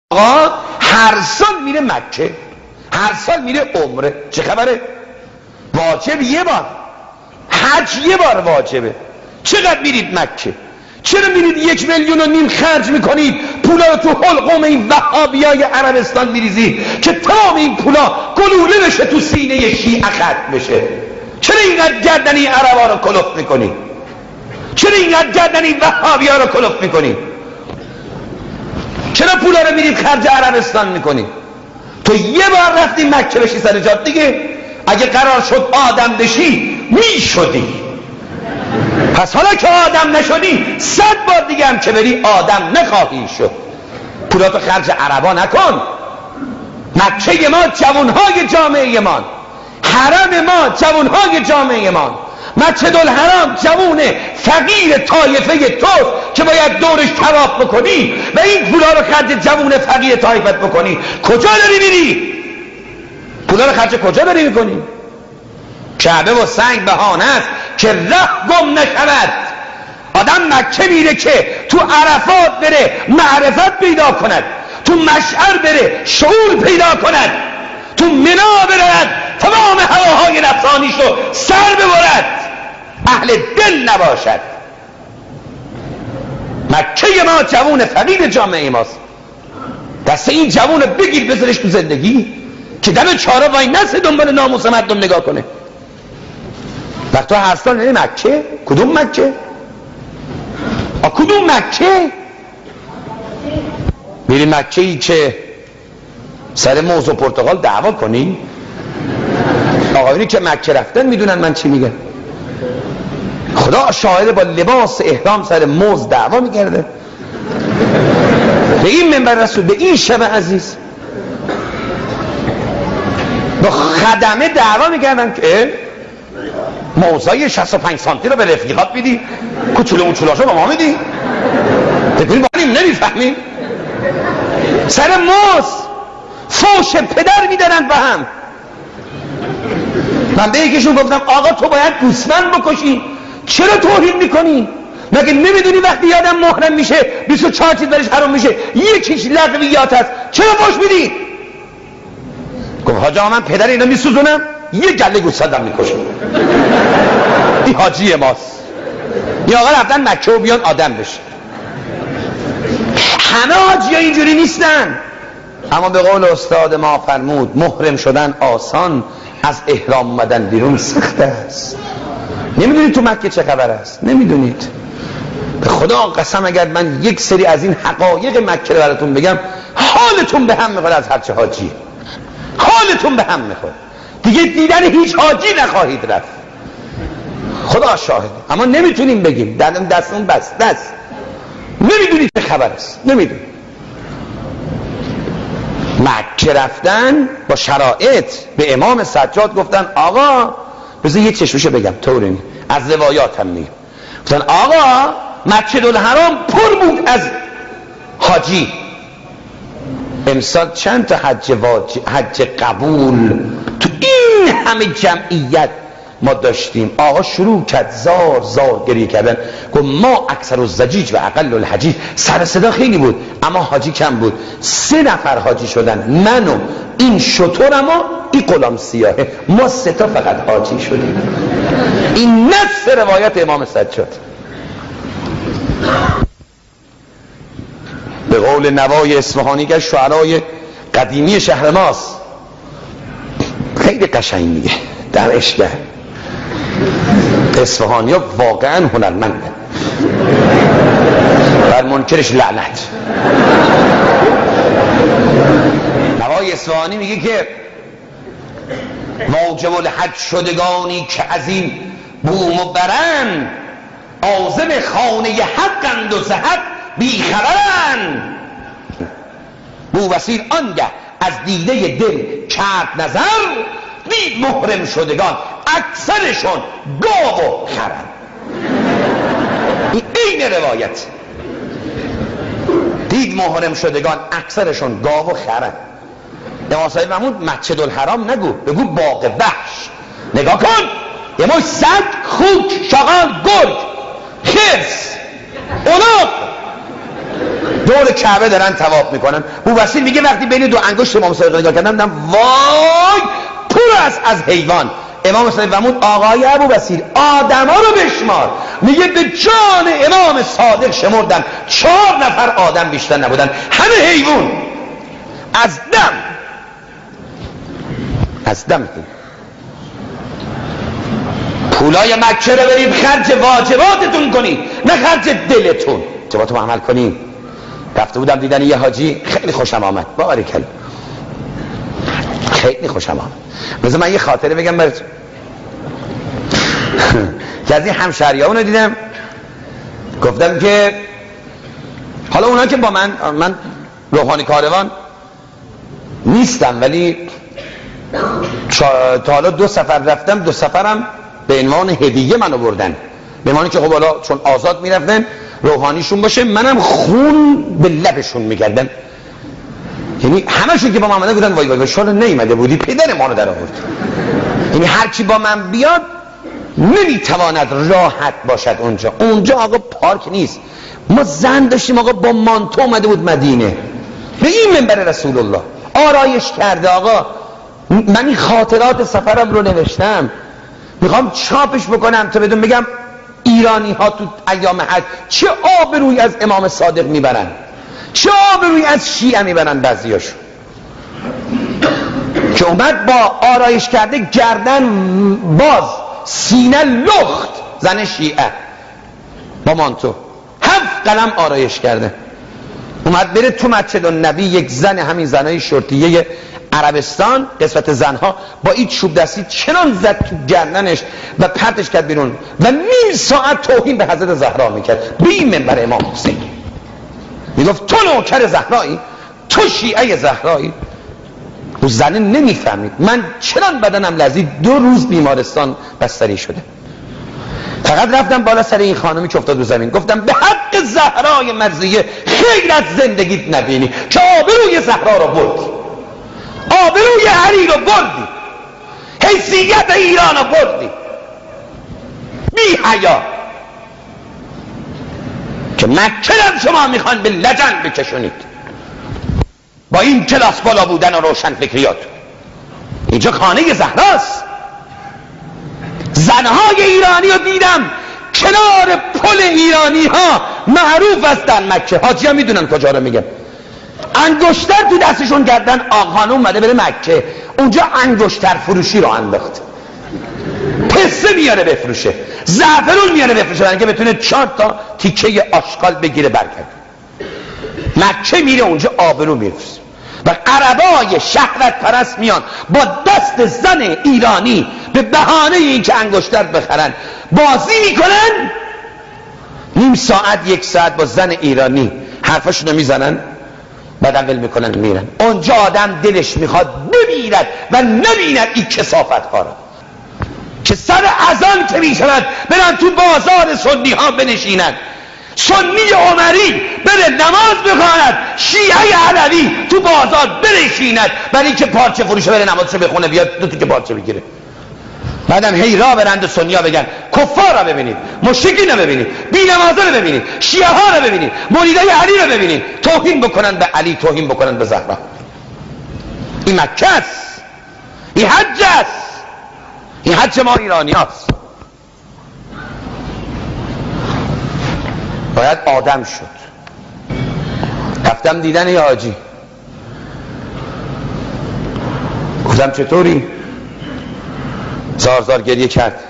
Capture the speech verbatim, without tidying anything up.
آقا هر سال میره مکه، هر سال میره عمره. چه خبره؟ واجب یه بار، حج یه بار واجبه. چقدر میرید مکه؟ چرا میرید یک میلیون و نیم خرج میکنید پولا رو تو حلقوم این وهابیای عربستان میریزید که تمام این پولا گلوله بشه تو سینه شیعه ختم بشه؟ چرا اینقدر گردن این عربا رو کلفت میکنید؟ چرا اینقدر گردن این وهابیا رو کلفت میکنید؟ چرا پولا رو میرید خرج عربستان میکنید؟ تو یه بار رفتی مکه بشی سر جات دیگه. اگه قرار شد آدم بشی میشدی. پس حالا که آدم نشدی صد بار دیگه هم که بری آدم نخواهی شد. پولاتو خرج عربا نکن. مکه ما جوانهای جامعه ما، حرم ما جوانهای جامعه ما، مسجد الحرام جوون فقیر طایفه توست که باید دورش طواف بکنی و این پولا رو خرج جوون فقیر طایفت بکنی. کجا داری میری؟ پولا رو خرج کجا داری میکنی؟ کعبه و سنگ بهانه است که ره گم نشود. آدم مکه میره که تو عرفات بره معرفت پیدا کند، تو مشعر بره شعور پیدا کند، تو منا برد تمام هواهای نفسانیش رو سر ببرد، اهل دل نباشد. مکه ما جوون فقیر جامعه ماست. دست این جوون بگیر بذارش تو زندگی که دم چاره وای نسه دنبال ناموس مردم نگاه کنه. وقت تو هر سال میری مکه؟ کدوم مکه؟ آ کدوم مکه؟ میری مکه ای که سر موز و پرتقال دعوا کنی؟ آقایونی که مکه رفتن میدونن من چی میگم. خدا شاهد با لباس احرام سر موز دعوا میکرده به این منبر رسول، به این شب عزیز با خدمه دعوا میکردن که موزای شصت و پنج سانتی رو به رفیقات میدی، کوچولو موچولاشو به ما میدی، بکنیم بانیم نمیفهمیم. سر موز فوش پدر میدارن به هم. من به یکیشون گفتم آقا تو باید گوسفند بکشی، چرا توهین میکنی؟ مگه نمیدونی وقتی آدم محرم میشه بیست و چهار چیز برش حرام میشه، یکیش لغویات هست، چرا فوش میدی؟ گفت حاج آقا من پدر اینا میسوزونم، یه گله گوسفندم میکشم. این حاجی ماست. این آقا رفتن مکه و بیان آدم بشه. همه حاجی ها اینجوری نیستن. اما به قول استاد ما فرمود محرم شدن آسان، از احرام اومدن بیرون سخت است. نمیدونید تو مکه چه خبر است؟ نمیدونید. به خدا قسم اگر من یک سری از این حقایق مکه رو براتون بگم حالتون به هم میخوره. از هرچه حاجی حالتون به هم میخوره، دیگه دیدن هیچ حاجی نخواهید رفت. خدا شاهد. اما نمیتونیم بگیم، دستمون دستمون بسته است. نمیدونید چه خبر است، نمیدونید. مکه رفتن با شرایط به امام سجاد گفتن آقا بذار یه چشمشو بگم طوری از روایات هم میگم. گفتن آقا مسجد الحرام پر بود از حاجی. امسال چند تا حج واجب، حج قبول تو این همه جمعیت ما داشتیم. آقا شروع کرد زار زار گریه کردن. گفت ما اکثر الزجیج و اقل الحجیج. سر صدا خیلی بود اما حاجی کم بود. سه نفر حاجی شدن، من و این شطورم و این غلام سیاهه، ما سه تا فقط حاجی شدیم. این نص روایت امام سجاد. به قول نوای اصفهانی که شعرای قدیمی شهر ماست، خیلی قشنگ میگه در عشق. اصفهانی ها واقعا هنرمنده، بر منکرش لعنت. نوای اصفهانی میگه که واجب الحج شدگانی که از این بوم و برن، عازم خانه حقند و زهد بیخبرن. بوبصیر آنگه از دیده دل کرد نظر، دید محرم شدگان اکثرشون گاو و خرن. این این روایت. دید محرم شدگان اکثرشون گاو و خرن. امام صاحب محمود مسجد الحرام نگو، بگو باغ وحش. نگاه کن یه مش سگ، خوک، شاغال، گرگ، خرس، الاغ دور کعبه دارن طواف میکنن. بوبصیر میگه وقتی بین دو انگشت امام صادق نگاه کردم دیدم وای پر است از حیوان. امام صادق فرمود آقای ابوبصیر آدما رو بشمار. میگه به جان امام صادق شمردم چهار نفر آدم بیشتر نبودن، همه حیوان. از دم از دم پولای مکه رو برید خرج واجباتتون کنید، نه خرج دلتون. واجباتو عمل کنید. رفته بودم دیدن یه حاجی، خیلی خوشم آمد، بارکالله، خیلی خوشم آمد. بذار من یه خاطره بگم براتون. که از این همشهریامون رو دیدم، گفتم که حالا اونا که با من من روحانی کاروان نیستم، ولی تا حالا دو سفر رفتم، دو سفرم به عنوان هدیه منو بردن، به معنی که خب حالا چون آزاد میرفتن روحانیشون باشه، منم خون به لبشون میکردم. یعنی همشون که با من آمدن گفتن وای وای وای شالا نیومده بودی پدر ما رو در آورد. یعنی هر کی با من بیاد نمیتواند راحت باشد اونجا. اونجا آقا پارک نیست. ما زن داشتیم آقا با مانتو اومده بود مدینه به این منبر رسول الله آرایش کرده. آقا من این خاطرات سفرم رو نوشتم، میخوام چاپش بکنم تا بدون بگم ایرانی ها تو ایام حج چه آبرویی از امام صادق میبرن، چه آبرویی از شیعه میبرن. بعضیاشون که اومد با آرایش کرده، گردن باز، سینه لخت، زن شیعه با مانتو، هفت قلم آرایش کرده، اومد بره تو مسجد النبی. یک زن همین زنای شرطیه عربستان، قسمت زنها، با این چوب دستی چنان زد تو گردنش و پرتش کرد بیرون و نیم ساعت توهین به حضرت زهرا میکرد به این منبر امام حسین. میگفت تو نوکر زهرایی، تو شیعه زهرایی. و زنه نمیفهمید. من چنان بدنم لرزید، دو روز بیمارستان بستری شده. فقط رفتم بالا سر این خانمی که افتاد رو زمین، گفتم به حق زهرای مرضیه خیر از زندگیت نبینی که آبروی زهرا رو بردی، آبروی علی رو بردی، حیثیت ایران رو بردی، بی حیا. که مکه شما میخوان به لجن بکشونید با این کلاس بالا بودن و روشن فکریات. اینجا خانه زهراست. زنهای ایرانی رو دیدم کنار پل ایرانی ها معروف هستن مکه. حاجی ها میدونن کجا رو میگن. انگشتر تو دستشون گردن. آقانون اومده بره مکه، اونجا انگشتر فروشی رو انداخت، پسته میاره بفروشه، زعفرون میاره بفروشه، برای که بتونه چهار تا تیکه آشغال بگیره برگرده. مکه میره اونجا آبرو میفروشه. و عربای شهوت پرست میان با دست زن ایرانی به بهانه این که انگشتر بخرن بازی میکنن. نیم ساعت یک ساعت با زن ایرانی حرفاشونو میزنن، بعد عقل میکنن میرن. اونجا آدم دلش میخواد بمیرد و نبیند این کثافت ها را که سر اذان که میشود برن تو بازار سنی ها بنشینن. سنی عمری بره نماز بخواند، شیعه علوی تو بازار بنشیند برای اینکه پارچه فروشه بره نمازشو بخونه بیاد دو تیکه پارچه بگیره. بعدم هی را برند و سنی ها بگن کفار را ببینید، مشرکین را ببینید، بی نمازه را ببینید، شیعه ها را ببینید، مولیدای علی را ببینید، توهین بکنن به علی، توهین بکنن به زهرا. این مکه است، این حج است، این حج ما ایرانی هست. باید آدم شد. رفتم دیدن یه حاجی، گفتم چطوری؟ زار زار گریه کرد.